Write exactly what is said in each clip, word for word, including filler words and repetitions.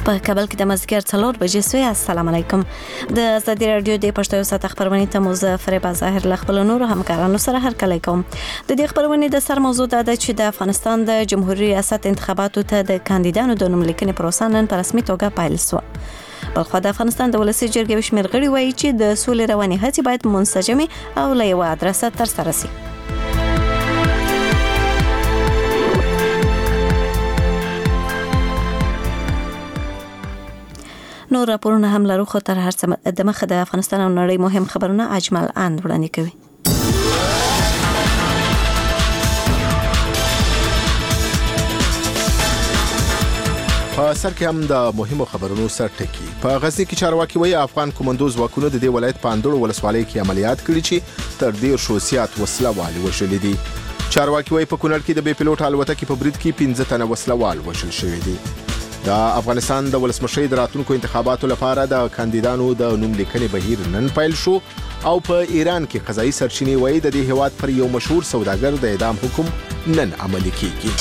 په کابل کې د مازدیګر څلور بجې سوی. السلام علیکم. د ازادي رادیو د پښتو سات خبرونه ته مزفر بظاهر له خپل نور همکارانو سره هرکلی کوم. د دې خبرونه د سر موضوع ده چې د افغانستان د جمهوریت ریاست انتخاباتو ته د کاندیدانو د نوم لیکنې پروسه نن په رسمي توګه پیل شوه. بلخو د افغانستان د ولسي جرګې شمېر غړي وایي چې د سولې روانې هڅې باید منسجمې او له یوه ادرسه ترسره شي. نور راپورونه هم لرو، خو تر هر څه د مخه د افغانستان او نړۍ مهم خبرونه اجمل اند وړاندې کوي. په سر کې هم د مهمو خبرونو سر ټکی. په غزني کې چارواکي وایي افغان کومندو ځواکونو د دې ولایت په اندړو ولسوالۍ کې عملیات کړي چې تر ډیر شو سیات وسله وال وژلي دي. چارواکي وایي په کونړ کې د بې پیلوټ الوتکې په برید کې پنځه تنه وسله وال وژل شوي دي. د افغانستان د ولسمشۍ د راتلونکو انتخاباتو لپاره د کاندیدانو د نوم لیکنې بهیر نن پیل شو او په ایران کې قضایي سرچینې وایي د دې هیواد پر یو مشهور سوداګر د اعدام حکم نن عملي کیږي.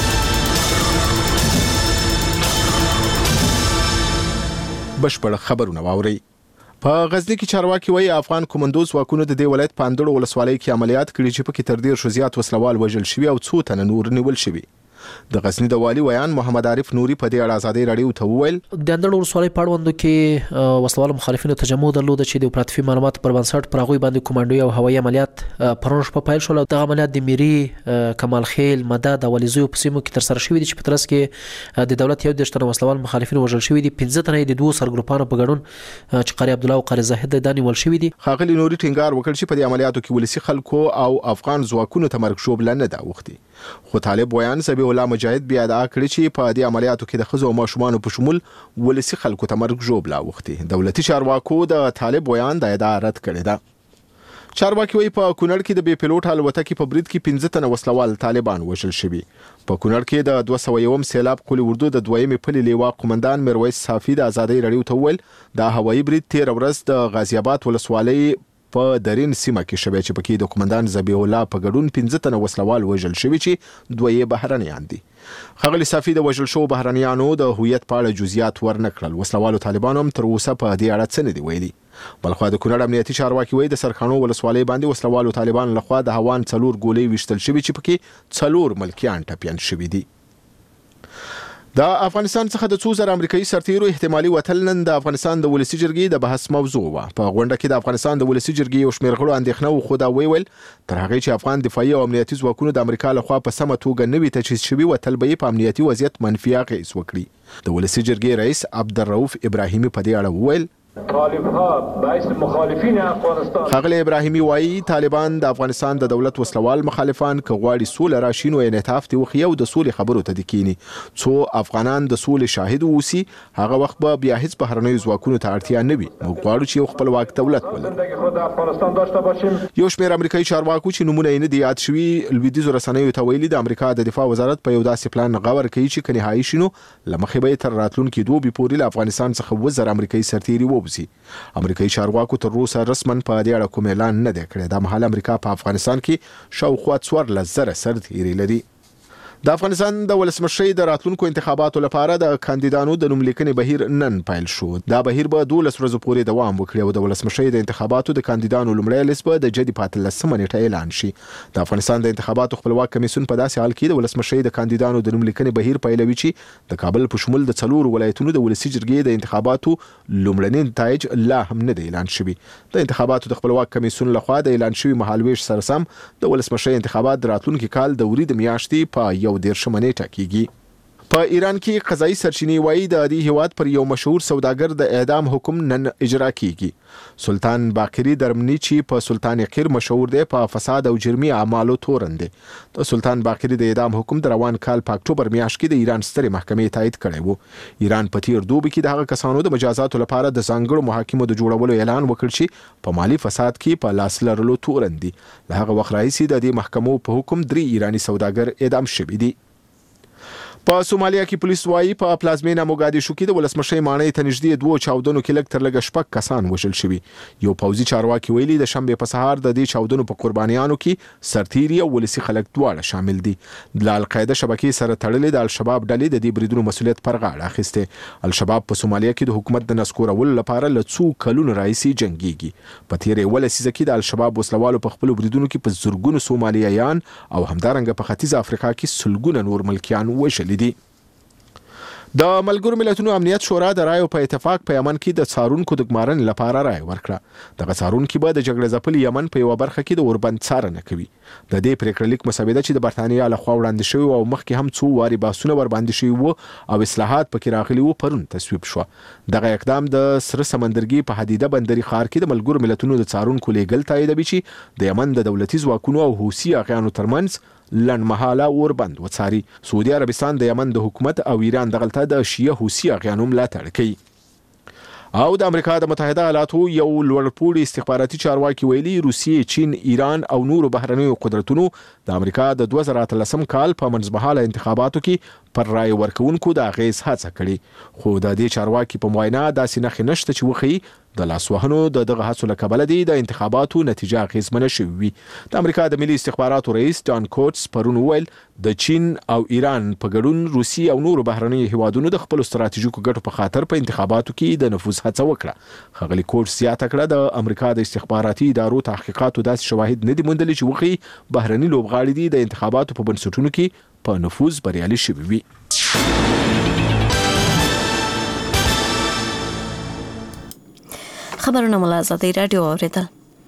بشپړ خبرونه واورئ. په غزني کې چارواکي وایي افغان کومندو ځواکونو د دې ولایت په اندړو ولسوالۍ کې عملیات کړي چې پکې تر ډیر شو زیات وسلوال وژل شوي او څو تنه نور نیول شوي. د غزنی د والي ویان محمد عارف نوري په دې اړه ازادي رادیو ته وویل د اندړ ولسوالۍ په اړوندو کې وسلوال مخالفینو تجمع درلوده چې د اپراتیفي معلوماتو پر بنسټ پر هغوی باندې کومانډوي او هوایي عملیات پرون شپه پیل شول. دغه عملیات د میری، کمال خیل، مدد او ولیزو په سیمو کې ترسره شوي دي چې په ترڅ کې د دولت یو دېرش تنه وسلوال مخالفین وژل شوي دي. پنځه تنه د دوو سرګروپانو په ګډون چې قاری عبدالله او قاری زاهد د نیول شوي دي. ښاغلي نوري ټینګار وکړ چې په دې عملیاتو کې ولسي خلکو او افغان ځواکونو ته مرګ ژوبله نه ده اوښتې. خو طالب ویان سبیح الله مجاهد بیا ادعا کړې چې په دې عملیاتو کې د ښځو او ماشومانو په شمول ولسي خلکو ته مرګ ژوبله اوښتې. دولتي چارواکو د طالب ویان د ادعا رد کړې ده. چارواکي وایي په کونړ کې د بې پیلوټ الوتکې په برید کې پنځه تنه وسلوال طالبان وژل شوي. په کونړ کې د دوه سوه یوم سیلاب قول اردو د دویمې پلې لیوا قومندان میرویس صافي د ازادۍ رادیو ته وویل د هوایي برید تېره ورځ د غازي آباد ولسوالۍ په درین سیمه کې شوی چې پکې د قومندان ذبیح الله په ګډون پنځه تنه وسلوال وژل شوي چې دوه یې بهرنیان دي. ښاغلي صافي د وژل شوو بهرنیانو د هویت په اړه جزئیات ورنه کړل. وسلوالو طالبانو هم تر اوسه په دې اړه څه نه دي ویلي. بلخو د کونړ امنیتي چارواکي وایي د سرخانو ولسوالۍ باندې وسلوالو طالبانو لخوا د هوان څلور ګولۍ ویشتل شوي چې پکې څلور ملکیان ټپیان شوي دي. د افغانستان څخه د څو زره امریکایي سرتیرو احتمالي وتل نن د افغانستان د ولسي جرګې د بحث موضوع وه. په غونډه کې د افغانستان د ولسي جرګې یو شمېر غړو اندېښنه وښوده او ویل تر هغې چې افغان دفاعي او امنیتي ځواکونو د امریکا لخوا په سمه توګه نه وي تجهیز شوي وتل به یې په امنیتي وضعیت منفي اغېز وکړي. د ولسي جرګې رئیس عبدالرؤف ابراهیمي په دې اړه وویل ښاغلی ابراهیمي وایي طالبان د افغانستان د دولت وسلوال مخالفان که غواړي سوله راشي نو انعطاف دې وښیي او د سولې خبرو ته دې کیني. څو افغانان د سولې شاهد واوسي هغه وخت به بیا هیڅ بهرنیو ځواکونو ته اړتیا نه وي. موږ غواړو چې یو خپلواک دولت ولرو. یو شمېر امریکایي چارواکو چې نومونه یې نه دي یاد شوي لویدیځو رسنیو ته ویلي د امریکا د دفاع وزارت په یو داسې پلان غور کوي چې که نهایي شي نو له مخې به یې تر راتلونکي دوبي پورې له افغانستان څخه اووه زره امریکایي سرتیري ووځي. امریکایي چارواکو تر اوسه رسما په دې اړه کوم اعلان نه دی کړی. دا مهال امریکا په افغانستان کې شاوخوا څوارلس زره سرتیري لري. د افغانستان د ولسمشۍ د راتلونکو انتخاباتو لپاره د کاندیدانو د نوم لیکنې بهیر نن پیل شو. دا بهیر به دولس ورځو پورې دوام وکړي او د ولسمشۍ د انتخاباتو د کاندیدانو لومړی لیست به د جدي په اتلسمه نیټه اعلان شي. د افغانستان د انتخاباتو خپلواک کمیسیون په داسې حال کې د ولسمشۍ د کاندیدانو د نوم لیکنې بهیر پیلوي چې د کابل په شمول د څلورو ولایتونو د ولسي جرګې د انتخاباتو لومړني نتایج لا هم نه دی اعلان شوي. د انتخاباتو د خپلواک کمیسیون لخوا د اعلان شوي مهالویش سره سم د ولسمشۍ انتخابات د راتلونکي کال د وري د میاشتې په یو دېرشمه نیټه کیږي. په ایران کې قضایي سرچینې وایي د دې هیواد پر یو مشهور سوداګر د اعدام حکم نن اجرا کیږي. سلطان باقری درمنی چې په سلطان قیر مشهور دی په فساد او جرمي اعمالو تورن دی. د سلطان باقری د اعدام حکم د روان کال په اکتوبر میاشت کې د ایران سترې محکمې تایید کړی و. ایران په تیر دوبي کې د هغه کسانو د مجازاتو لپاره د ځانګړو محاکمو د جوړولو اعلان وکړ چې په مالی فساد کې په لاس لرلو تورن دي. له هغه وخت راهیسې د دې محکمو په حکم درې ایراني سوداګر اعدام شوي دي. په سومالیا کې پولیس وايي په پلازمینه موګادیشو کې د ولسمشي ماڼۍ ته نږدې دوه چاودنو کې لږ تر لږه شپږ کسان وژل شوي. یو پوځي چارواکي ویلي د شنبې په سهار د دې چاودنو په قربانیانو کې سرتیري او ولسي خلک دواړه شامل دي. د القاعده شبکې سره تړلې د الشباب ډلې د دې بریدونو مسؤلیت پر غاړه اخیسته. الشباب په سومالیا کې د حکومت د نسکورولو لپاره له څو کلونو راهیسې جنګيږي. په تیرې ولسیزه کې د الشباب وسلوالو په خپل بریدونو کې په زورګونو سومالیایان او همدارنګه په ختیځ افریقا کې سلګونه نور ملکیان وژل دي. د ملګرو ملتونو امنیت شورا د رایو په اتفاق په یمن کې د څارونکو د ګمارنې لپاره رای ورکړه. دغه څارونکي به د جګړې ځپلي یمن په یوه برخه کې د اوربند څارنه کوي. د دې پریکړه لیک مسوده چې د برتانیا لخوا وړاندې شوی او مخکې هم څو واري بحثونه ورباندې شوي وو او اصلاحات پکې راغلي وو پرون تصویب شو. دغه اقدام د سره سمندرګي په حدیده بندري ښار کې د ملګرو ملتونو د څارونکو لیږل تاییدوي چې د یمن د دولتي ځواکونو او حوثي اغیانو ترمنځ لنډمهاله اوربند وڅاري. سعودي عربستان د یمن د حکومت او ایران دغلطه د شیعه حوثي اغیانو ملاتړ کوي. او د امریکا د متحده ایالاتو یو لوړپوړي استخباراتي چارواکي ویلي روسیې، چین، ایران او نورو بهرنیو قدرتونو د امریکا د دوه زره اتلسم کال په منځمهاله انتخاباتو کې پر رای ورکونکو د اغیز هڅه کړې. خو د دې چارواکي په معاینه داسې نښې نشته چې وښيي د لاسوهنو د دغه هڅو له کبله دی د انتخاباتو نتیجه اغیزمنه شوې وي. د امریکا د ملي استخباراتو رئیس جان کوټس پرون وویل د چین او ایران په ګډون روسي او نورو بهرنیو هیوادونو د خپل ستراتیژیکو ګټو په خاطر په انتخاباتو کې د نفوذ هڅه وکړه. ښاغلي کوټس زیاته کړه د امریکا د استخباراتي ادارو تحقیقاتو داسې شواهد نه دي موندلي چې وښيي بهرني لوبغاړي دي د انتخاباتو په بنسټونو کې په نفوذ بریالي شوي وي. خبرونه مو له ازادۍ راډیو اوریدل.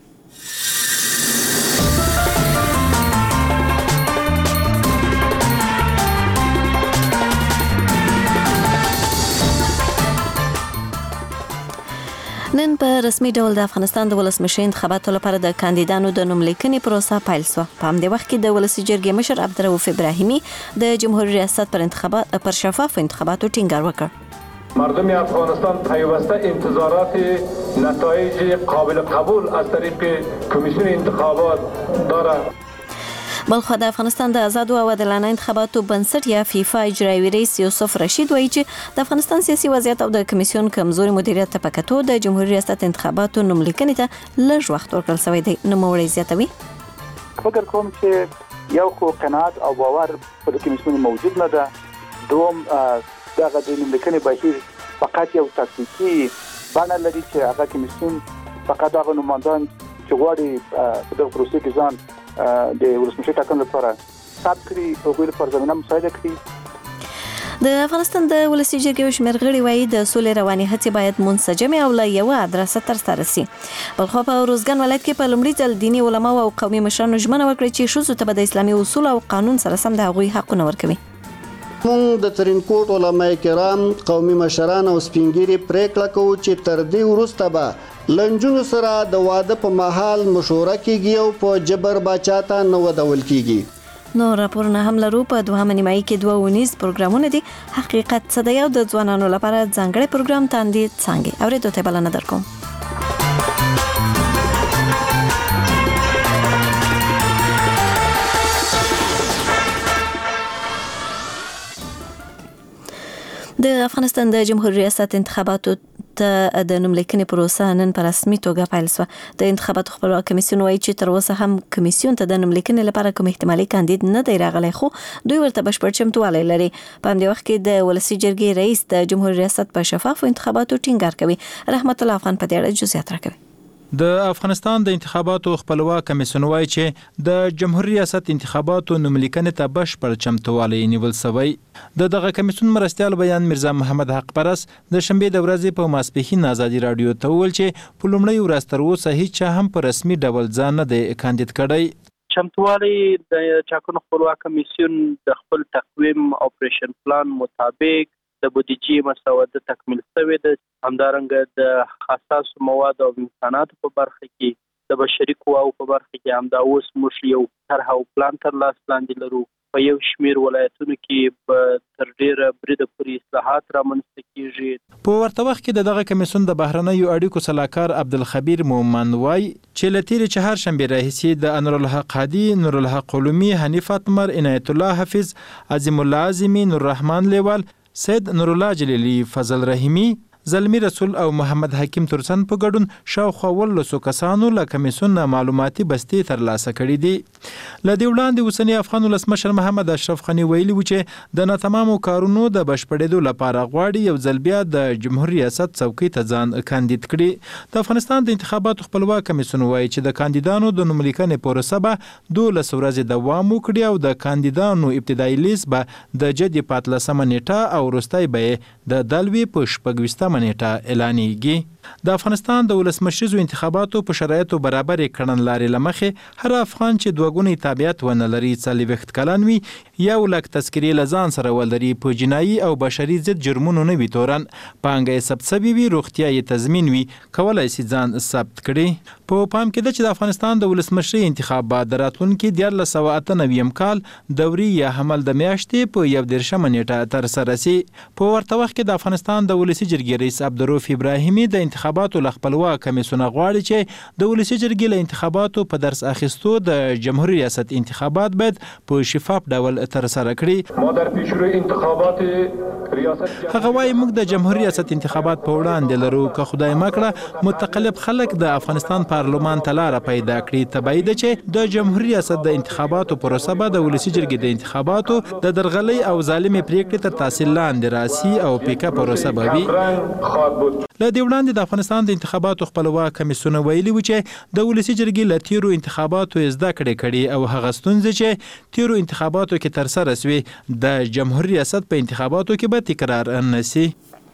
نن په رسمي ډول د افغانستان د ولسمشر انتخاباتو لپاره د کاندیدانو د نوملیکنې پروسه پیل شوه. په همدې وخت کې د ولسي جرګې مشر عبدالرؤف ابراهیمي د جمهوریت ریاست پر انتخابات پر شفاف انتخاباتو ټینګار وکړ. مردم افغانستان پیوسته انتظارات نتایج قابل قبول از طریق کمیسیون انتخابات دارد. بلخو د افغانستان د آزاد او عادلانه انتخاباتو بنسټ یا فیفا اجرایي رئیس یوسف رشید وایي چې د افغانستان سیاسي وضعیت او د کمیسیون کمزوري مدیریت ته پکتو د جمهوریت ریاست انتخاباتو نوملیکنې ته لږ وخت ورکړل شوی دی. نوموړی زیاتوي فکر کوم چې یو خو قناعت او باور په کمیسیون موجود نه ده. دوم دغه د نوملیکنې بهیر فقط یو تاکتیکي بڼه لري چې هغه کمیسیون فقط هغه نوماندان چې غواړي په دغه پروسې کې ځان د ولسمشر ټاکنې لپاره ثبت کړي او غوښتل پر زمينه مساعده کړي. د افغانستان د ولسي جرګې شمېر غړي وایي د سولې رواني هڅې باید منسجمې او له یوه ادرسه ترسره شي. بلخو په روزګان ولایت کې په لومړي ځل دیني علما او قومي مشرانو ژمنه وکړه چې ښځو ته به د اسلامي اصول او قانون سره سم د هغوی حقونه ورکوي. مونږ د ترینکوټ علماء کرام، قومي مشران او سپینګیري پریکړه کوو چې تر دې وروسته به لنجونو سره د واده په مهال مشوره کیږي او په جبر باچاته نه ودول کیږي. نو راپورونه هم لرو. په دوهمه نیمایي کې دوه ونیز پروګرامونه دي. حقیقت څه دی او د ځوانانو لپاره ځانګړی پروګرام تاندې څنګه اورېدو ته بلنه درکوم. د افغانستان د جمهوریت ریاست انتخاباتو ته د نوملیکنې پروسه نن په رسمي توګه پیل شوه. د انتخاباتو خپلواک کمیسیون وایي چې تر اوسه هم کمیسیون ته د نوملیکنې لپاره کوم احتمالي کاندید نه دی راغلی، خو دوی ورته بشپړ چمتووالی لري. په همدې وخت کې د ولسي جرګې رئیس د جمهوریت ریاست په شفافو انتخاباتو ټینګار کوي. رحمت الله افغان په دې اړه جزئیات راکوي. د افغانستان د انتخاباتو خپلواک کمیسیون وایي چې د جمهوریت ریاست انتخاباتو نوملیکنې ته بشپړ چمتووالی نیول شوی. د دغه کمیسیون مرستیال بیان مرزا محمد حق پرس د شنبې د ورځې په ماسپښین ازادي رادیو ته وویل چې په لومړۍ ورځ تر اوسه هیڅ هم په رسمي ډول ځان نه دی کاندید کړی. چمتووالی د ټاکنو خپلواک کمیسیون د خپل تقویم اپریشن پلان مطابق د بودیجې مسوده تکمیل شوې ده. همدارنګه د حساسو موادو او امکاناتو په برخه کې د بشري قواو په برخه کې همدا اوس موږ یو طرح او پلان تر لاس لاندې لرو. په یو شمیر ولایتونو کې تر ډیره بریده پورې اصلاحات رامنځته کیږي. په ورته وخت کې د دغه کمیسیون د بهرنیو اړیکو سلاکار عبدالخبیر مومند وای چې لتیری چهار شنبه راهیسې د انورالحق هادي، نورالحق علومي، حنیف اتمر، عنایت الله حافظ، عظیم الله اعظمي، نور الرحمن لیوال، سید نورالله جلیلی، فضل رحیمی، زلمی رسول او محمد حکیم ترسن په ګډون شاوخوا ولسو کسانو له کمیسیون معلوماتي بستې ترلاسه کړي دي. له دې وړاندې اوسنی افغان ولسمشر محمد اشرف غني ویلي و چې د ناتمامو کارونو د بشپړېدو لپاره غواړي یو ځل بیا د جمهوریت ریاست څوکۍ ته ځان کاندید کړي. د افغانستان د انتخاباتو خپلواک کمیسیون وایي چې د کاندیدانو د نوملیکنې پروسه به دولس ورځې دوام وکړي او د کاندیدانو ابتدایي لیست به د جدي په اتلسمه نیټه او وروستی به یې د دلوي په شپږویشتمه نیټه اعلانیږي. د افغانستان د ولسمشریزو انتخاباتو په شرایطو برابرې کړنلارې له مخې هر افغان چې دوه ګونی تابعیت ونه لري څلوېښت کلن وي، یو لک تذکرې له ځان سره ولري، په جنایي او بشري ضد جرمونو نه وي تورن، پانګه یې ثبت سوي وي، روغتیا یې تضمین وي، کولی شي ځان ثبت کړي. په پام کې ده چې د افغانستان د ولسمشرۍ انتخابات د راتلونکي دیارلس سوه اته نویم کال دوري یا حمل د میاشتې په یو دېرشمه نیټه ترسره سي. په ورته وخت کې د افغانستان د ولسي جرګې رئیس عبدالرؤف ابراهیمي د انتخاباتو له خپلواک کمیسیون غواړي چې د ولسي جرګې له انتخاباتو په درس اخیستو د جمهوریت ریاست انتخابات باید په شفاف ډول ترسره کړي. ما در پیشرو انتخابات ریاست هغه وايي موږ د جمهوریت ریاست انتخابات په وړاندې لرو که خدای مکړه متقلب خلک د افغانستان پارلمان ته لاره پیدا کړي. طبیعي ده چې د جمهوریت ریاست د انتخاباتو پروسه به د ولسي جرګې د انتخاباتو د درغلۍ او ظالمې پریکړې تر تاثیر لاندې راسي او پیکا پروسه به وي. له دې وړاندې د افغانستان د انتخاباتو خپلواک کمیسیون ویلي و چې د ولسي جرګې له تیرو انتخاباتو زده کړې کړي او هغه ستونزې چې تیرو انتخاباتو کې ترسره سوې د جمهوریت ریاست په انتخاباتو کې به تکرار نشي.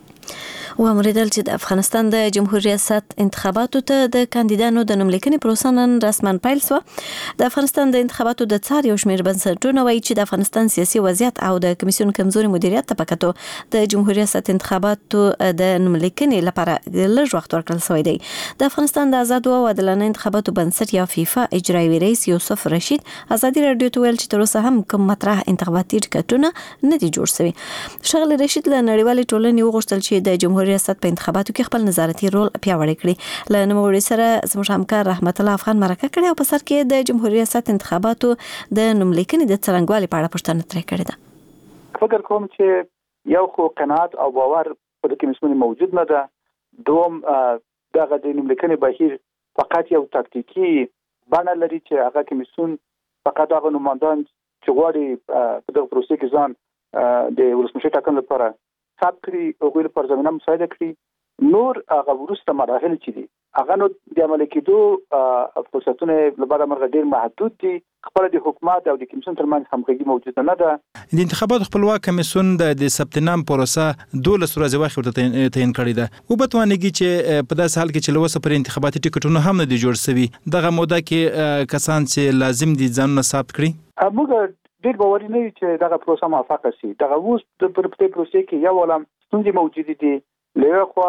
و امریدل چې د افغانستان د جمهوریت ریاست انتخاباتو ته د کاندیدانو د نوملیکنې پروسه نن رسما پیل شوه. د افغانستان د انتخاباتو د څار یو شمېر بنسټونه وایي چې د افغانستان سیاسي وضعیت او د کمیسیون کمزوري مدیریت ته پکتو د جمهوریت ریاست انتخاباتو د نوملیکنې لپاره لږ وخت ورکړل شوی دی. د افغانستان د آزادو او عادلانه انتخاباتو بنسټ یا فیفا اجرایي رئیس یوسف رشید ازادي رادیو ته ویل چې تر اوسه هم کوم مطرح انتخاباتي ټکټونه نه دي جوړ شوي. ښاغلی رشید له نړیوالې ټولنې وغوښتل چې د جمهوریت ریاست په انتخاباتو کې خپل نظارتي رول پیاوړی کړي. له نوموړي سره زموږ همکار رحمت الله افغان مرکه کړې او په سر کې د جمهوریت ریاست انتخاباتو د نوملیکنې د څرنګوالي په اړه پوښتنه ترې کړې ده. فکر کوم چې یو خو قناعت او باور په کمیسیون موجود نه ده. دوم دغه د نوملیکنې بهیر فقط یو تاکتیکي بڼه لري چې هغه کمیسیون فقط هغه نمایندان چې غواړي په دغه پروسې کې ځان د ولسمشر ټاکنې لپاره ثبت کړي او غوړي پر زمينه مساعده کړي. نور هغه وروسته مراحل چې دي هغه نو د عمل کېدو فرصتونه لپاره مرغه ډیر محدود دي. خپل د حکومت او د کمیسیون ترمنځ همغږي موجوده نه ده. د انتخاباتو خپلواک کمیسیون د ثبت نام پروسه دولس ورځې وخت ورته تعین کړی ده. او په توانګي چې په داس حال کې چې لوسه پر انتخاباتي ټیکټونه هم نه دي جوړ شوي دغه موده کې کسان چې لازم دي ځانونه ثبت کړي. موږ ډیر باوري نه یو چې دغه پروسه موفقه شي. دغه اوس د پرپټي پروسې کې یو ولم ستونزې موجود دي. لږه خو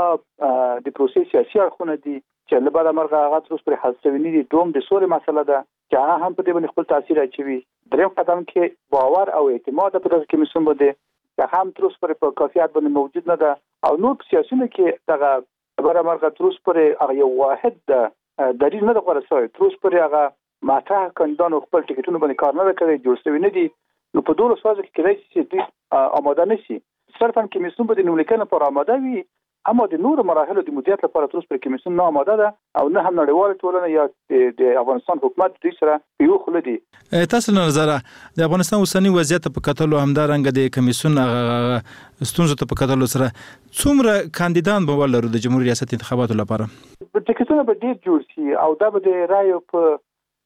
د پروسې سیاسي اړخونه دي چې لبا د مرغه هغه تر اوسه پر حل شوی نه دي. دوم د سولې مسله ده چې هغه هم په دې باندې خپل تاثیر اچوي. دریم قدم کې باور او اعتماد په دغه کمیسیون باندې چې هم تر اوسه پر په کافیات باندې موجود نه ده او نور سیاسيونه کې دغه لبا مرغه تر اوسه پر هغه یو واحد دلیل نه ده ورسوي. تر اوسه پر هغه ماته کاندیدانو خپل ټیکټونه باندې کار نه کوي جوړ شوی نه دي. نو په دولس ورځو کې کېدای شي چې آماده نشي. صرفا کمیسیون به د نوملیکنې پر آماده وي اما د نورو مراحلو د مدیریت لپاره تر اوسه پر کمیسیون نه آماده ده او نه هم نړیواله ټولنه یا د افغانستان حکومت دوی سره یو خل دي. تاسو له نظر د افغانستان اوسنی وضعیت په کتلو همدارنګه د کمیسیون ستونزو ته په کتلو سره څومره کاندیدان به ولرو د جمهوریت ریاست انتخاباتو لپاره؟ ټیکټونه به ډیر جوړ شي او دا به د رایو په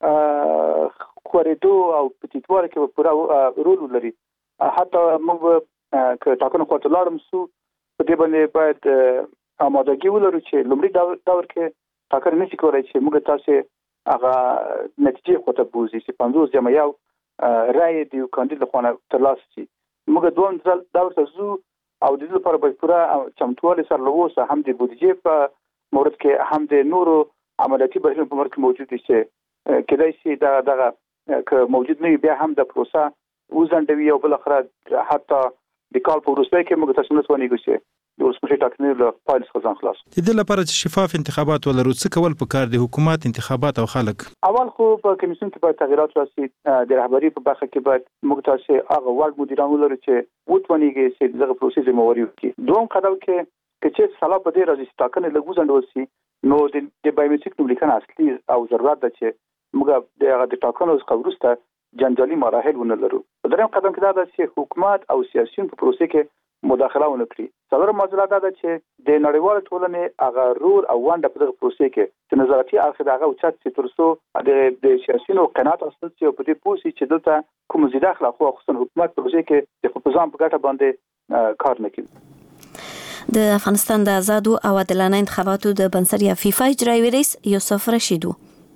کوریدو او پټیټوار کې پوره رول لري. حتی موږ که ټاکنو کوته لاړم سو په دې باندې باید آمادګي ولرو چې لومړی دور کې ټاکنه نشي کولای چې موږ تاسو هغه نتیجې کوته بوزي چې پنځوس جمع یو رای دی کاندید لخوا ترلاسه شي. موږ دوم ځل دور ته زو او د دې لپاره باید پوره چمتووالی سره لوسه هم د بودیجې په مورد کې هم د نورو عملیاتي بهیرونو په مورد کې موجود دي چې کېدای شي دا دغه که موجود نه بیا هم د پروسه وزندوی او بل اخر حتی د کال په وروسته کې موږ تاسو نه ونیګو چې د ولسمشر ټاکنې له پایلس خزان خلاص د دې لپاره چې شفاف انتخابات ولرو څه کول پکار دي حکومت انتخابات او خلک اول خو په کمیسیون کې باید تغیرات راسي د رهبری په برخه کې باید موږ تاسو هغه وړ مدیران ولرو چې وټونیږي چې دغه پروسې ذمہواری وکړي دوم قدم کې چې سلا په دې راځي ټاکنې له ګوزندول سي نو د بایومټریک نوملیکنه اصلي او ضرورت ده چې موږ د هغه د ټاکنو څخه وروسته جنجالي مراحل ونه لرو په دریم قدم کې دا ده چې حکومت او سیاسيون په پروسې کې مداخله ونه کړي څلورم مسله دا ده چې د نړیوال ټولنې هغه رول او ونډه په دغه پروسې کې چې نظارتي اخر هغه اوچت چې ترسو د د سیاسيونو قناعت اصل چې په دې پوسي چې دلته کوم زیاده اخلاق او خصوصا حکومت پروسې کې د خپلځان په ګټه باندې کار نه کوي د افغانستان د آزادو او عادلانه انتخاباتو د بنسټ یا فیفا اجرایي رئیس یوسف رشیدو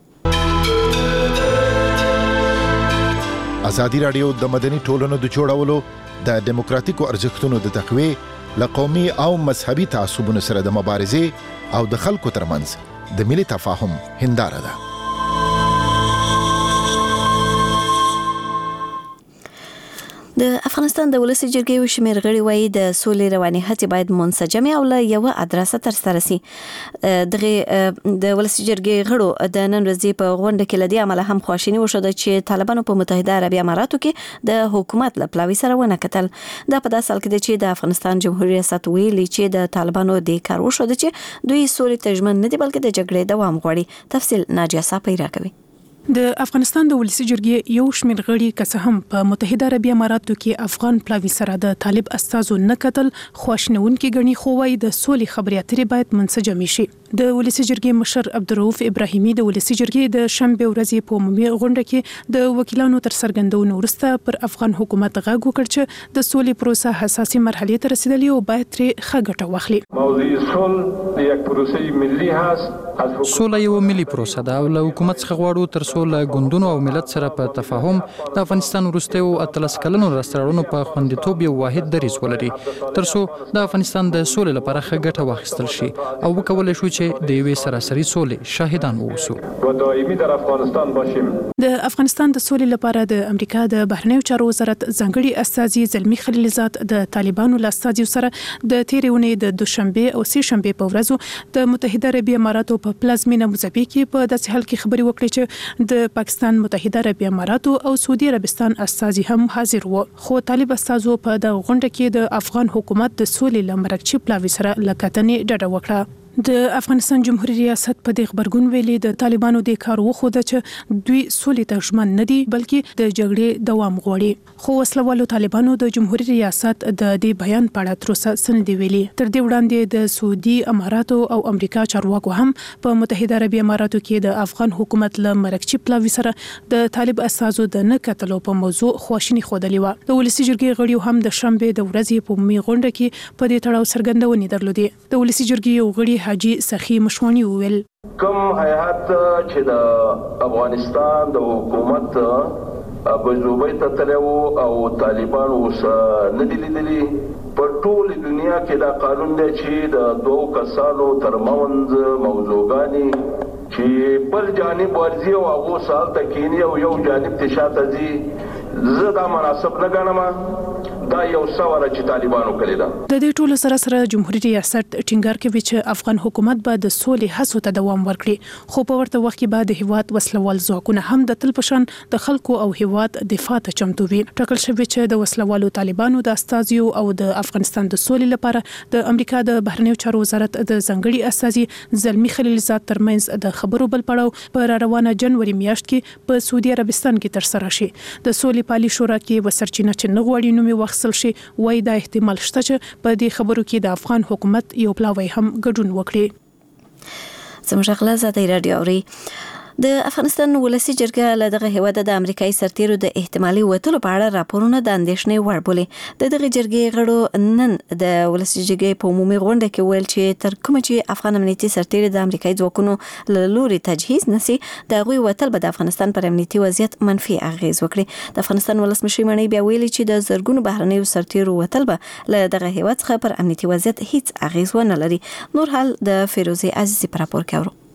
ازادي رادیو د مدني ټولنو د جوړولو د دیموکراتیکو ارزښتونو د تقویې له قومي او مذهبي تعصبونو سره د مبارزې او د خلکو ترمنځ د ملي تفاهم هنداره ده. د افغانستان د ولسی جرګې شمیر غړي وایي د سولې رواني هڅې باید منسجمه او له یو ادرسه تر سره سي. دغه د ولسی جرګې غړو د نن ورځې په غونډه کې لدی عمل هم خواشینی وشو چې طالبانو په متحده عربی اماراتو کې د حکومت لپلاوي سره ونه کتل. دا په داسې حال کې چې د افغانستان جمهوریت ریاست ویلي چې د طالبانو د کار وشو چې دوی سولې تجمن نه دي بلکې د جګړې دوام غواړي. تفصیل ناجیه صاحب راکوي. د افغانستان د ولسی جرګې یو شمېر غړي که څه هم په متحده عربی اماراتو کې افغان پلاوي سره د طالب استازو نه کتل خواشنونکي غني خو وايي د سولې خبرې اترې باید منسجم شي. د ولسی جرګې مشر عبدالرؤف ابراهیمي د ولسی جرګې د شنبه ورځې په عمومي غونډه کې د وکیلانو تر څرګندونو وروسته پر افغان حکومت غږ وکړ چې د سولې پروسه حساسي مرحله ته رسیدلې او باید ترې ښه ګټه واخلي. موضوع صلح یک پروسه ملي هست. سوله یو ملي پروسه ده او له حکومت څخه غواړو تر څو له ګوندونو او ملت سره په تفاهم د افغانستان وروستیو اتلس کلنو راستړونو په خوندیتوب یو واحد دریځ ولري تر څو د افغانستان د سولې لپاره ښه ګټه واخیستل شي او وکولای شو چې د یوې سراسري سولې شاهدان واوسو و دائمي در افغانستان باشیم. د افغانستان د سولې لپاره د امریکا د بهرنیو چارو وزارت ځانګړي استازي زلمی خلیلزاد د طالبانو له استازیو سره د تیرې اونۍ د دوشنبه او سه شنبه په ورځو د متحده عربی اماراتو په پلازمینه ابوظبي کې په داسې حال کې خبري وکړي چې د پاکستان متحده عربی اماراتو او سعودي عربستان استازي هم حاضر وو. خو طالب استازو په د غونډه کې د افغان حکومت د سولې لمرکچي پلاوي سره لکاتنې ډډه وکړه. د افغانستان جمهوریت ریاست په دې خبرګون ویلي د طالبانو د کار وخوده چې دوی سولې ته ژمن نه دي بلکې د جګړې دوام غواړي. خو وسلوالو طالبانو د جمهوریت ریاست د دې بیان په اړه تر اوسه څه نه دي ویلي. تر دې وړاندې د سعودي اماراتو او امریکا چارواکو هم په متحده عربی اماراتو کې د افغان حکومت له مرکچي پلاوي سره د طالب استازو د نه کتلو په موضوع خواشینی ښودلې وه. د ولسی جرګې غړي هم د شنبه د ورځې په عمومي غونډه کې په دې تړاو څرګندونې درلودې. د ولسی جرګې یو غړي حاجی سخی مشوانی وویل کوم هیئت چې د افغانستان د حکومت بجوبۍ ته تلو او طالبان اوس نه دي لیدلي په ټول دنیا کې دا قانون دی چې د دوو کسانو ترمنځ موضوعګانې چې بل جانب ورځي او هغه سال ته کینی او یو جانب ته شاته ځي زه دا مناسب نه ګڼم. دا یو سوال چې طالبانو کړی دا د دې ټولو سره سره جمهوریت ریاست ټینګار کوي چې افغان حکومت به د سولې هڅو ته دوام ورکړي خو په ورته وخت کې به د هیواد وسلوال ځواکونه هم د تل پشان د خلکو او هیواد دفاع ته چمتو وي. ټاکل شوی چې د وسلوالو طالبانو د استازیو او د افغانستان د سولې لپاره د امریکا د بهرنیو چارو وزارت د ځانګړي استازي زلمی خلیلزاد ترمنځ د خبرو بل پړاو په روانه جنوري میاشت کې په سعودي عربستان کې تر سره شي. د سولې پالي شورا کې وسرچینه چې نه غواړي نو می وخت شي وای دا احتمال شته چې په دې خبرو کې د افغان حکومت یو پلاوی هم ګډون وکړي. زموږ غلا زاده رادیو اوري. د افغانستان ولسی جرګه له دغه هیواد د امریکایي سرتیرو د احتمالي وټلو په اړه راپورونه د اندېښنې وړ بولي. د دغه جرګې غړو نن د ولسی جرګې په عمومي غونډه کې ویل چې تر کومه چې افغان امنیتي سرتیري د امریکایي ځواکونو له لوري تجهیز نشي د غوي وټل به د افغانستان پر امنیتي وضعیت منفي اغیز وکړي. د افغانستان ولسمشر مڼي بیا ویلي چې د زرګونو بهرنیو سرتیرو وټل به له دغه هیواد څخه پر امنیتي وضعیت هیڅ اغیز ونه لري. نور حال د فیروزي عزیزی پر راپور کوي.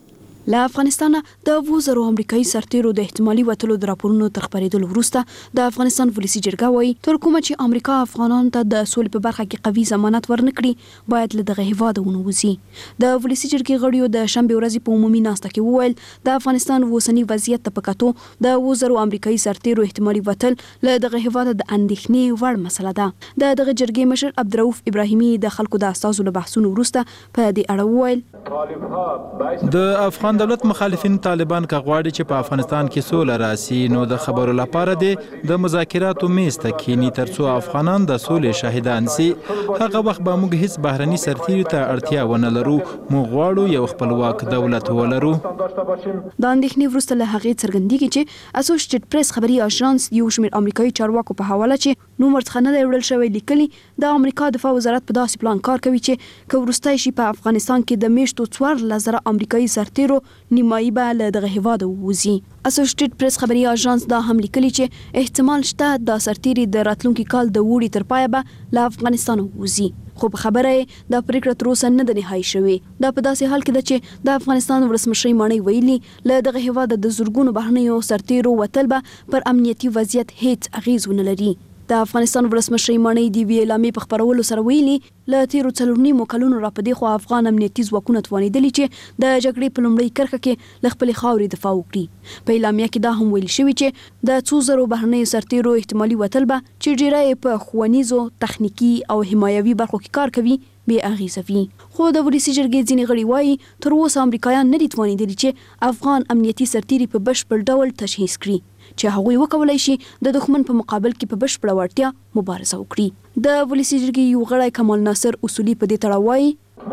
له افغانستان د اووه زرو امریکایي سرتیرو د احتمالي وتلو د راپورونو تر خپرېدلو وروسته د افغانستان پولیسي جرګه وایي تر کومه چې امریکا افغانانو ته د سولې په برخه کې قوي ضمانت ورنکړي باید له دغه هیواده ونوځي. د پولیسي جرګې غړیو د شنبې ورځې په عمومي ناسته کې وویل د افغانستان اوسنی وضعیت ته په کتو د اووه زرو امریکایي سرتیرو احتمالي وتل له دغه هیواده د اندېښنې وړ مسله ده. د دغه جرګې مشر عبدالرؤف ابراهیمي د خلکو د استازو له بحثونو وروسته په دې اړه وویل د افغان دولت مخالفین طالبان که غواړي چې په افغانستان کې سوله راسي نو د خبرو لپاره دی د مذاکراتو میز ته کینی ترڅو افغانان د سولې شاهدان سي. هغه وخت به موږ هیڅ بهرني سرتیري ته اړتیا ونه لرو. موږ غواړو یو خپلواک دولت ولرو. د اندېښنې وروسته له هغې څرګندېږي چې اسوسییټډ پریس خبري اژانس یو شمېر امریکایي چارواکو په حواله چې نوم ورڅخه نه دی وړل شوی لیکلي د امریکا دفاع وزارت په داسې پلان کار کوي چې که وروستی شي په افغانستان کې د میاشتو څوارلس زره امریکایي سرتیرو نیمایي به له دغه هیواده ووځي. اسوسییټډ پریس خبري اژانس دا هم لیکلي چې احتمال شته د سرتیري د راتلونکي کال د وړي تر پایه به له افغانستان ووځي. خو په خبره یې دا پریکړه تر اوسه نه ده نهایي شوې. دا په داسې حال کې ده چې د افغانستان ولسمشرۍ ماڼۍ ویلي له دغه هیواده د زرګونو بهرنیو سرتیرو وتل به پر امنیتي وضعیت هیڅ اغیز ونه لري. د افغانستان ولسمشرۍ ماڼۍ د یوې اعلامیې په خپرولو سره ویلي له تیرو څلور نیمو کلونو را په دې خوا افغان امنیتي ځواکونه توانېدلي چې د جګړې په لومړۍ کرښه کې له خپلې خاورې دفاع وکړي. په اعلامیه کې دا هم ویل شوي چې د څو زرو بهرنیو سرتیرو احتمالي وتل به چې ډیری یې په ښوونیزو تخنیکي او حمایوي برخو کې کار کوي بې اغیزه وي. خو د ولسي جرګې ځینې غړي وایي تر اوسه امریکایان نه دي توانېدلي چې افغان امنیتي سرتیري په بشپړ ډول تشخیص کړي چې هغوی وکولای شي د دښمن په مقابل کې په بشپړه وړتیا مبارزه وکړي. د ولسي جرګې یو غړی کمال ناصر اصولي په دې تړاو وایي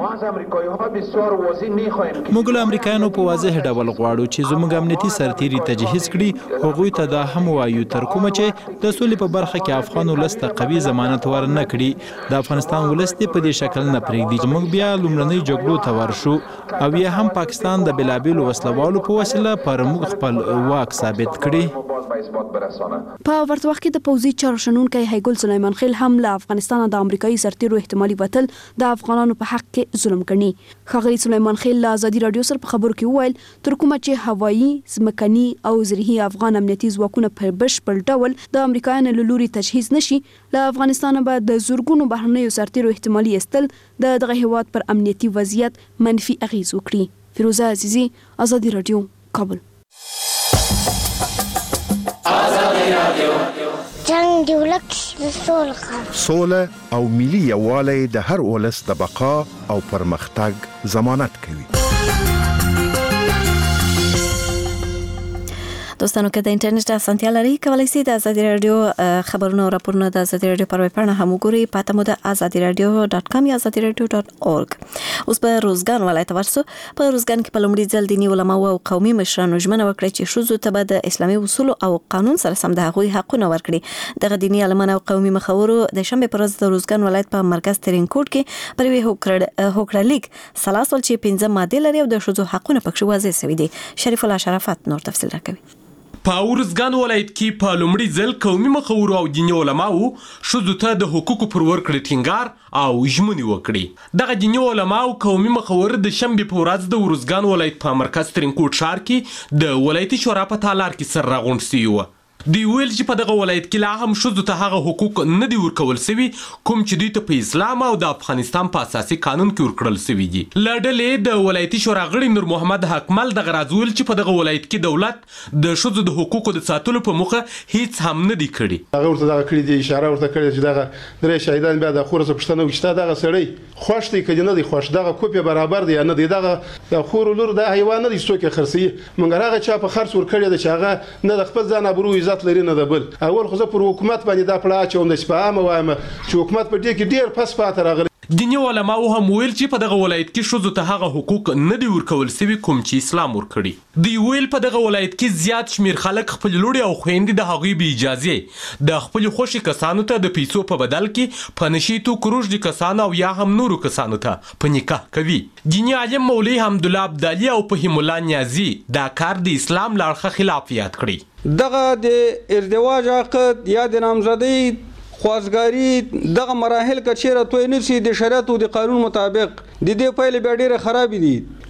موږ له امریکایانو په واضح ډول غواړو چې زموږ امنیتي سرتیري تجهیز کړي. هغوی ته دا هم وایو تر کومه چې د سولې په برخه کې افغان ولس ته قوي ضمانت ورنه کړي د افغانستان ولس دې په دې شکل نه پرېږدي چې موږ بیا لومړنۍ جګړو ته ورشو او یا هم پاکستان د بېلابېلو وسلوالو په وسیله پر موږ خپل واک ثابت کړي. په ورته وخت کې د پوځي چارو شنونکی هیګل سلیمان خیل هم له افغانستان د امریکایي سرتیرو احتمالي وتل د افغانانو په حق کې ظلم ګڼي. ښاغلي سلیمان خیل له ازادي راډیو سره په خبرو کې وویل تر کومه چې هوایي ځمکني او زرهي افغان امنیتي ځواکونه په بشپړ ډول د امریکایانو له لوري تجهیز نشي له افغانستانه به د زرګونو بهرنیو سرتیرو احتمالي ایستل د دغه هیواد پر امنیتي وضعیت منفي اغیز وکړي. فیروزه عزیزي، ازادي راډیو، کابل. جنگ دی ولک د سولې سوله او ملي یووالی د هر ولس د بقا او پرمختګ ضمانت کوي. دوستانو که د انټرنیټ اسانتیا لري کولای شئ د ازادي رادیو خبرونه او راپورونه د ازادي رادیو پر ویب پاڼه هم وګورئ. پته مو د ازادي رادیو ډاټ کام یا ازادي رادیو ډاټ اورګ. اوس په روزګان ولایت ورسو په روزګان کې په لومړي ځل دیني علما او قومي مشرانو ژمنه وکړه چې ښځو ته به د اسلامي اصولو او قانون سره سم د هغوی حقونه ورکړي. دغه دیني علما او قومي مخورو د شنبې پر ورځ د روزګان ولایت په مرکز ترینکوټ کې پر یوه هوکړه لیک سلاسل چې پنځه ماده لري او د ښځو حقونه پکې واضح شوي دي. شریف الله شرافت نور تفصیل راکوي. په ورزګان ولایت کې په لومړي ځل قومي مخورو او دیني علماو ښځو ته د حقوقو پر ورکړې ټینګار او ژمنې وکړې. دغه دیني علما او قومي مخور د شنبې په ورځ د ورزګان ولایت په مرکز ترینکوټ ښار کې د ولایتي شورا په تالار کې سر راغونډ شوي وو. دوی ویل چې په دغه ولایت کې لا هم ښځو ته هغه حقوق نه دي ورکول شوي کوم چې دوی ته په اسلام او د افغانستان په اساسي قانون کې ورکړل شوي دي. له ډلې د ولایتي شورا غړي نور محمد حکمل دغه راز ویل چې په دغه ولایت کې دولت د ښځو د حقوقو د ساتلو په موخه هیڅ هم نه دي کړي. هغه ورته دغه کړي دي اشاره ورته کړې چې دغه درې شهیدان بیا د خور څخه پښتنه وشته دغه سړی خوښ دی کله نه دی خوښ دغه کوپی برابر دی نه دی دغه د خور لور د حیوان نه دي څوک خرسي مونږ هغه چا په خرڅ ور کړی دی چې هغه نه د خپل ځان ابرو عزت لري نه د بل. اول خو زه پر حکومت باندې دا پړه اچوم د سپام وایم چې حکومت په دې کې ډیر پس پاتې راغلی. دیني علماو هم ویل چې په دغه ولایت کې ښځو ته هغه حقوق نه دي ورکول شوي کوم چې اسلام ورکړي. دوی ویل په دغه ولایت کې زیات شمیر خلک خپل لوڼې او خویندې د هغوی بې اجازې د خپلې خوښې کسانو ته د پیسو په بدل کې په نشي توکو روږدي کسانو او یا هم نورو کسانو ته په نکاح کوي. دیني عالم مولوي حمدالله ابدالي او فهیم الله نیازي دا کار د اسلام له اړخه خلاف یاد کړي. دغه د ازدواج عقد یا د نامزدۍ خوازګاری دغه مراحل که چیرې توی نشي د شریعت او د قانون مطابق د دې پیل بیا ډیره خراب دي.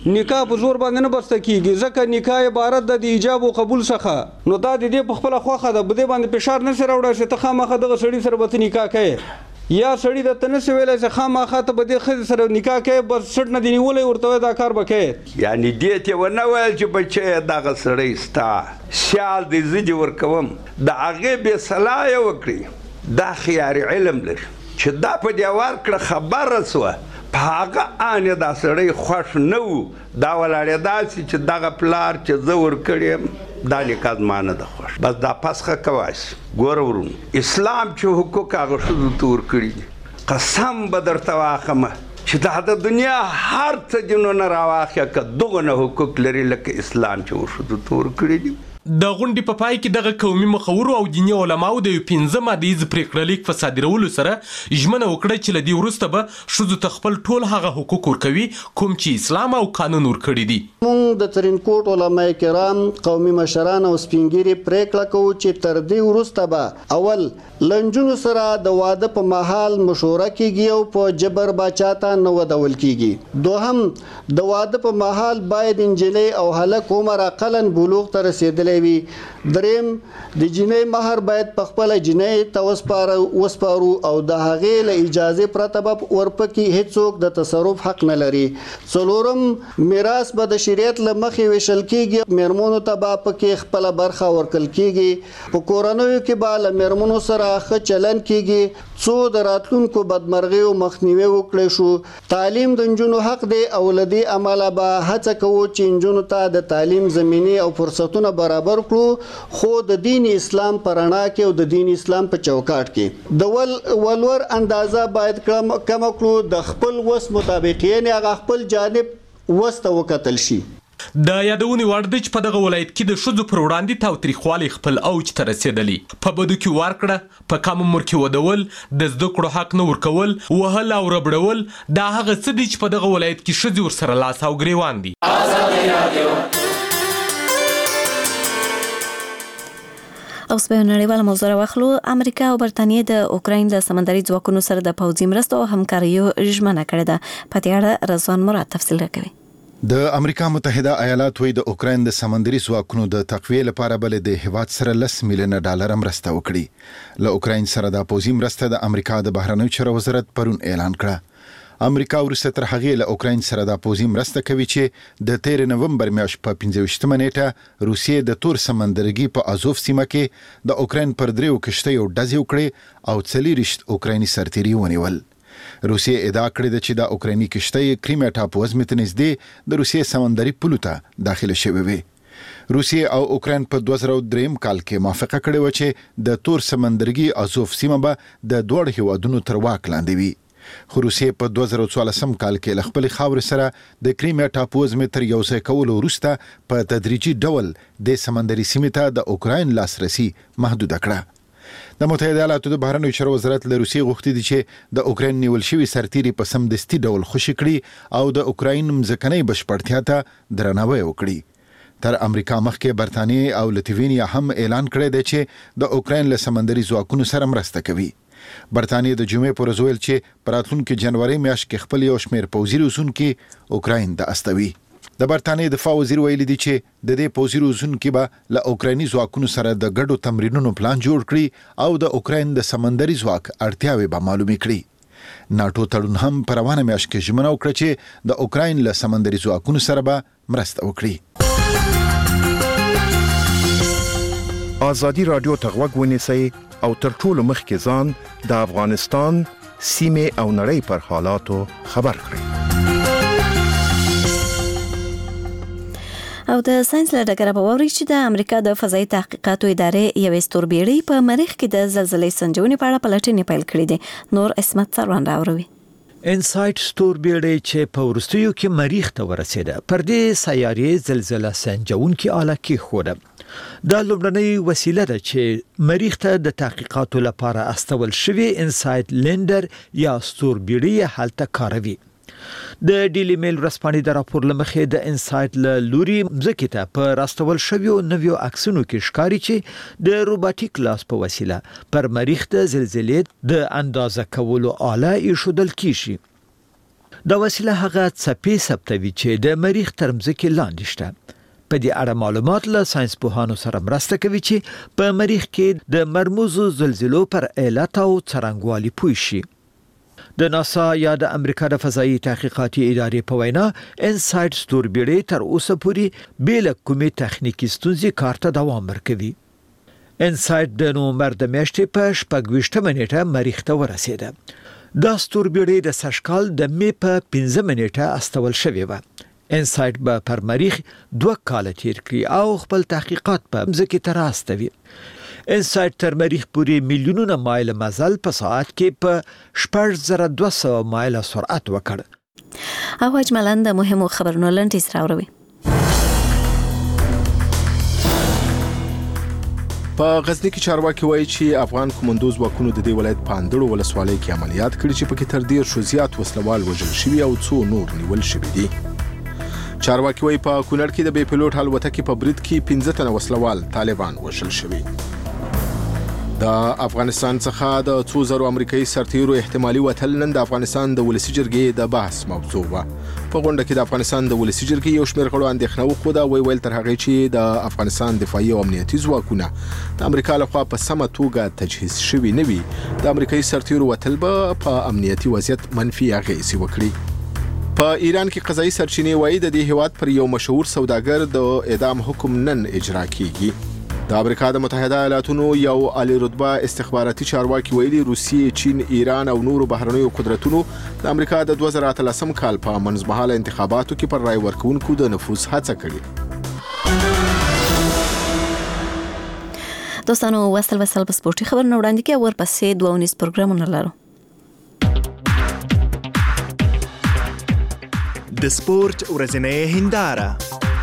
نکاح په زور باندې نه بسته کیږي ځکه نکاح عبارت د ایجاب او قبول څخه نو دا د دې په خپل خوخه د بده باندې فشار نه سره وړي چې ته خامخه دغه سړي سره به نکاح کوي یا سړی د تنه سویل چې خامخه ته بده خځه سره نکاح کوي بس سټ نه دی نیولې ورته دا کار وکړي یعنی دې ته ونه ویل چې بچي دغه سړی ستا شال دې زدي ورکوم د هغه به صلاح وکړي دا خيار علم لري چې دا په دیوار کړه خبر رسوه هغه ان دا سړی خوښ نه وو دا ولاړې داسې چې دغه پلار چې زه ورکړم دا لیکاز مانه د خوښ بس دا پسخه کواس ګور ورون اسلام چې حقوق هغه شذ تور کړی قسم بدرته واخمه چې دا د دنیا هر څه جنونه راواخه ک دغه نه حقوق لري لکه اسلام چې شذ تور کړی د غونډې په پای کې دغه قومي مخورو او دیني علماو د یو پنځه مادیز پریکړه لیک په صادرولو سره ژمنه وکړه چې له دې وروسته به ښځو ته خپل ټول هغه حقوق ورکوي کوم چې اسلام او قانون ورکړي دي. موږ د ترینکوټ علما کرام قومي مشران او سپینګیري پریکړه کوو چې تر دې وروسته به اول لنجونو سره د واده په مهال مشوره کیږي او په جبر باچاته نه ودول کیږي. دوهم د واده په مهال باید انجلۍ او هلک عمر اقلن بلوغ ته رسیدلی وي. دریم د جنۍ مہر باید په خپل جنۍ ته وسپاره وسپارو او د هغې له اجازه پرته به ورپکې هیڅوک د تصرف حق نه لري. څلورم میراث به د شریعت له مخې ویشل کیږي میرمنو ته به پکې خپل برخه ورکړل کیږي. په کورنیو کې به له میرمنو سره ښه چلن کیږي څو د راتلونکو بدمرغیو مخنیوي وکړي شو. تعلیم د نجونو حق دی او له دې امله به هڅه کوو چې نجونو ته د تعلیم زمینه او فرصتونه برابر کړو خو د دین اسلام پرانا کې او د دین اسلام په چوکاټ کې د ول ولور اندازه باید کم کم کړو د خپل وس مطابق یې هغه خپل جانب وسته وکتل شي. د یادونې وړ دی چې په دغه ولایت کې د ښځو پر وړاندې تاوتریخوالی خپل اوج ته رسېدلی په بدو کې وار کړه په کم عمر کې ودول د زده کړو حق نه ورکول وهل او ربړول دا هغه څه دي چې په دغه ولایت کې ښځې ورسره لاس او ګریوان دي. اوس په نړیواله موضوع واخلو. امریکا او برتانیې د اوکراین د سمندري ځواکونو سره د پوځي مرستو او همکاریو ژمنه کړې ده. په دې اړه رضوان مراد تفصیل راکوي. د امریکا متحده ایالات وی د اوکراین د سمندري ځواکونو د تقویه لپاره بل د هیواد سره لس میلیون ډالر مرسته وکړي. له اوکراین سره د پوځي مرسته د امریکا د بهرنیو چارو وزارت پرون اعلان کړه. امریکا ورسته تر هغه له اوکراین سره د پوځي مرسته کوي چې د تیر نومبر میاشت په پنځه ویشتمه نیټه روسیې د تور سمندرګي په ازوف سیمه کې د اوکراین پر دریو کشتیو ډزې وکړې او څلېرویشت اوکرایني سرتیري ونیول. روسیې ادعا کړې ده چې د اوکرایني کشتۍ کریمیا ټاپووزمې ته نږدې د روسیې سمندري پولو ته داخله شوې وې. روسیې او اوکراین په دوه زره درې کال کې موافقه کړې و چې د تور سمندرګي ازوف سیمه به د دوه هیوادونو تر واک لاندې وي. خو روسیې په دوه زره څوارلسم کال کې له خپلې خاورې سره د کریمیا ټاپووزمې تر یو ځای کولو وروسته په تدریجي ډول د سمندري سیمې ته د اوکراین لاسرسي محدوده کړه. د متحده ایالاتو د بهرنیو چارو وزارت له روسیې غوښتي دي چې د اوکراین نیول شوي سرتیري په سمدستي ډول خوشي کړي او د اوکراین مځکنۍ بشپړتیا ته درناوی وکړي. تر امریکا مخکې برتانیې او لتوینیا هم اعلان کړی دی چې د اوکراین له سمندري ځواکونو سره مرسته کوي. برتانیې د جمعې پر ورځ ویل چې په راتلونکي جنوري میاشت کې خپل یو شمېر پوځي روزونکي اوکراین ته استوي. د برتانیې دفاع وزیر ویلي دی چې د دې پوځي روزونکي به له اوکرایني ځواکونو سره د ګډو تمرینونو پلان جوړ کړي او د اوکراین د سمندري ځواک اړتیاوې به معلومې کړي. ناټو تړون هم په روانه میاشت کې ژمنه وکړه چې د اوکراین له سمندري ځواکونو سره به مرسته وکړي. ازادي رادیو ته غوږ ونیسئ او تر ټولو مخکې ځان د افغانستان سیمې او نړۍ پر حالاتو خبر کړئ. او د ساينس له ډګره به واورئ چې د امریکا د فضایي تحقیقاتو ادارې یوې ستوربیړۍ په مریخ کې د زلزلې سنجونې په اړه پلټنې پیل کړې دي. نور اسمت څرون راوړي. انسایټ ستوربیړۍ چې په وروستیو کې مریخ ته ورسېده پر دې سیارې زلزله سنجونکي آله کېښوده. دا لومړنۍ وسیله ده چې مریخ ته د تحقیقاتو لپاره استول شوی انسایټ لینډر یا ستوربیړۍ هلته کاروي. د ډیلی میل ورځپاڼې د راپور لمخې د انسایټ له لوري مځکې ته په راستول شویو نویو عکسونو کې ښکاري چې د روباټیک لاس په وسیله پر مریخ د زلزلې د اندازه کولو آله ایښودل کیږي. دا وسیله هغه څپې ثبتوي چې د مریخ تر مځکې لاندې شته. په دې اړه معلومات له ساينس پوهانو سره مرسته کوي چې په مریخ کې د مرموزو زلزلو پر علت او څرنګوالي پوه شي. د ناسا یا د امریکا د فضایي تحقیقاتي ادارې په وینا انسایټ ستوربیړۍ تر اوسه پورې بې له کومې تخنیکي ستونزې کار ته دوام ورکوي. انسایټ د نومبر د میاشتې په شپږ ویشتمه نیټه مریخ ته ورسېده. دا ستوربیړۍ د سږکال د می په پنځمه نیټه استول شوې وه. انسایټ به پر مریخ دوه کاله تیر کړي او خپل تحقیقات په مځکې ته راستوي. انسایټ تر مریخ پورې میلیونونه مایل مزل په ساعت کې په شپږ زره دوه سوه مایل سرعت وکړ. او اجمالاً د مهمو خبرونو لنډیز راوړوي. په غزنی کې چارواکي وایي چې افغان کمانډو ځواکونو د دې ولایت په اندړو ولسوالۍ کې عملیات کړي چې پکې تر ډیر شو زیات وسلوال وژل شوي او څو نور نیول شوي دي. چارواکي وایي په کونړ کې د بې پیلوټ الوتکې په برید کې پنځه تنه وسلوال طالبان وژل شوي. د افغانستان څخه د څو زرو امریکایي سرتیرو احتمالي وتل نن د افغانستان د ولسي جرګې د بحث موضوع وه. په غونډه کې د افغانستان د ولسي جرګې یو شمېر غړو اندېښنه وښوده، وایي ویل تر هغې چې د افغانستان دفاعي او امنیتي ځواکونه د امریکا لخوا په سمه توګه تجهیز شوي نه وي، د امریکایي سرتیرو وتل به په امنیتي وضعیت منفي اغېزې وکړي. په ایران کې قضایي سرچینې وایي د دې هیواد پر یو مشهور سوداګر د اعدام حکم نن اجرا کیږي. د امریکا د متحده ایالاتونو یو عالی رتبه استخباراتي چارواکي ویلي روسیې، چین، ایران او نورو بهرنیو قدرتونو د امریکا د دوه زره اتلسم کال په منځمهاله انتخاباتو کې پر رای ورکوونکو د نفوذ هڅه کړې. دوستانو وصل وصل په سپورتي خبرونو وړاندې کې ورپسې دوه ونیز پروګرامونه لرو. د سپورت ورځنۍ هنداره.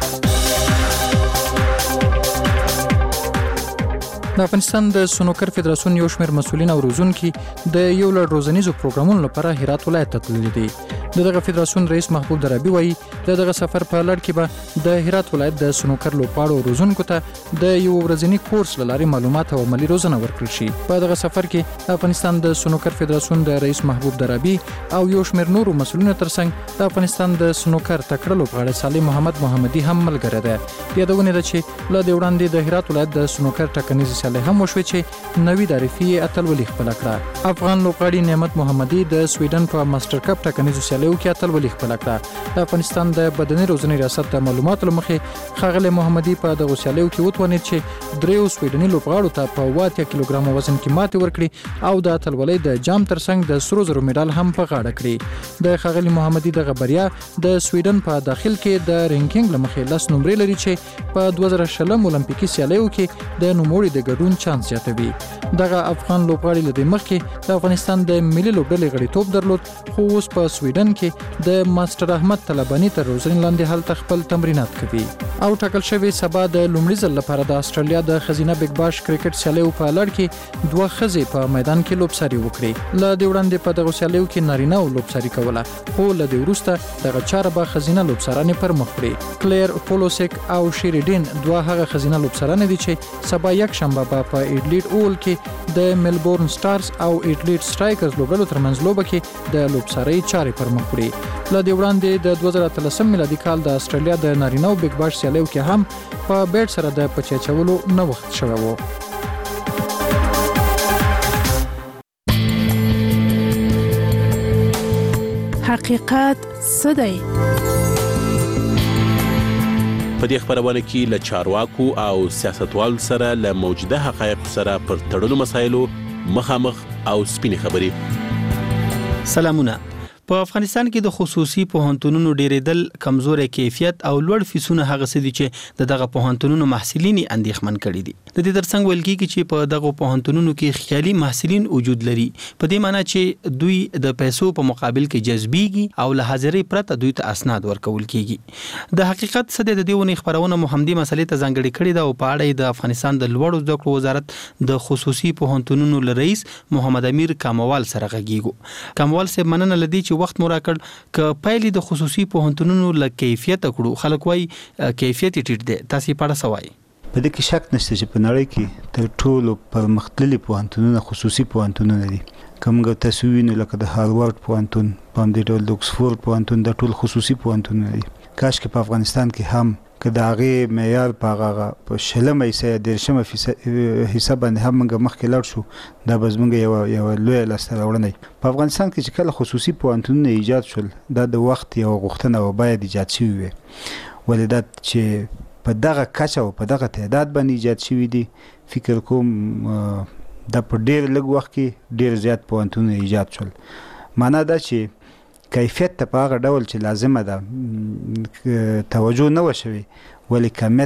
د افغانستان د سنوکر فدراسیون یو شمېر مسؤلین او روزونکي د یو لړ روزنیزو پروګرامونو لپاره هرات ولایت ته تللي دي. د دغه فدراسیون رئیس محبوب درابي وایي د دغه سفر په لړ کې به د هرات ولایت د سنوکر لوبغاړو روزونکو ته د یو ورځني کورس له لارې معلومات او عملي روزنه ورکړل شي. په دغه سفر کې د افغانستان د سنوکر فدراسیون د رئیس محبوب درابي او یو شمېر نورو مسؤلینو ترڅنګ د افغانستان د سنوکر تکړه لوبغاړی صالح محمد محمدي هم ملګری دی. یادونه ده چې له دې وړاندې د هرات ولایت د سنوکر ټاکنیز سیالۍ هم وشوې چې نوی تعریفي اتلولي خپل کړه. افغان لوبغاړي نعمت محمدي د سویډن په ماستر کپ ټاکنیزو سیالیو کې اتلولي خپل کړه. د افغانستان د بدني روزنې ریاست د معلوماتو لمخې خاغله محمدي په دغه سیالیو کې وتوانید چې دریو سویډني لوبغاړو ته په اویا کیلوګرام وزن کې ماتې ورکړي او د اتلولۍ د جام ترڅنګ د سرو زرو میډال هم په غاړه کړی. د خاغله محمدي دغه بریا د سویډن په داخل کې د رینکینګ لمخې لس نمرې لري چې په دوه زره شلم اولمپیکي سیالیو کې د نوموړي د ګډون چانس زیاتوي. دغه افغان لوبغاړي له دې مخکې د افغانستان د ملي لوبډلې غړیتوب درلود، خو اوس په سویډن کې د ماستر احمد طلباني تر روزنې لاندې هلته خپل تمرینات کوي. او ټاکل شوی سبا د لومړي ځل لپاره د استرالیا د خزینه بګ باش کرکټ سیالیو په لړ کې دوه ښځې په میدان کې لوبساري وکړي. له دې وړاندې په دغه سیالیو کې نارینه او لوبساري کوله، خو له دې وروسته دغه چاره به خزینه لوبسارانې پر مخ وړي. کلیر پولوسیک او شیریډین دوه هغه خزینه لوبسارانې دي چې سبا یک شنبه په ایډلیډ اول کې د ملبورن سټارز او ایډلیډ سټرایکرز لوبډلو ترمنځ لوبه کې د لوبساري چارې پر مخ وړي. له دې وړاندې د دوه زره اتلسم میلادي کال د استرالیا د نارینه بګ باش سیالیو کې هم په بیټ سره د پچاچولو نوښت شوی و. حقیقت څه دی؟ په دې خبرونه کې له چارواکو او سیاستوالو سره له موجوده حقایق سره پر تړلو مسایلو مخامخ او سپینې خبرې. سلامونه. په افغانستان کې د خصوصي پوهنتونونو ډیرېدل، کمزوري کیفیت او لوړ فیسونه هغه څه دي چې د دغه پوهنتونونو محصلین اندېښمن کړي دي. د دې ترڅنګ ویل کېږي چې په دغه پوهنتونونو کې خیالي محصلین وجود لري، په دې معنی چې دوی د پیسو په مقابل کې جذبيږي او له حاضرۍ پرته دوی ته اسناد ورکول کېږي. د حقیقت څه د دې ونې خبرونه محمدي مسلې ته ځانګړي کړي ده او په اړه د افغانستان د لوړو زده کړو وزارت د خصوصي پوهنتونونو رئیس محمد امیر کاموال سره غږیږو. کاموال سه مننه لدی چې وخت مو راکړ ک پایلې د خصوصي پوهنتونونو له کیفیت کړو. خلک وایي کیفیت ټیټ دی، تاسو په اړه څه وایي؟ په دې کې شک نشته چې په نړۍ کې تر ټولو پرمختللي پوهنتونونه خصوصي پوهنتونونه دي. کومګه تسوینو لکه د هاروارد پوهنتون په همدې ډول د اکسفورد پوهنتون د ټول خصوصي پوهنتونونه دي. کاش کې په افغانستان کې هم که د هغې معیار په هغه په شلمه حصه یا دېرشمه حصه باندې هم موږ مخکې لاړ شو، دا به زموږ یوه یوه لویه لاسته راوړنه. په افغانستان کې چې کله خصوصي پوهنتونونه ایجاد شول، دا د وخت یوه غوښتنه و باید ایجاد شوي وي، ولې دا چې په دغه کچه او په دغه تعداد باندې ایجاد شوي دي، فکر کوم دا په ډېر لږ وخت کې ډېر زیات پوهنتونونه ایجاد شول. معنا دا چې کیفیت ته په هغه ډول چې لازمه ده توجه نه وشوي، ولې کمیت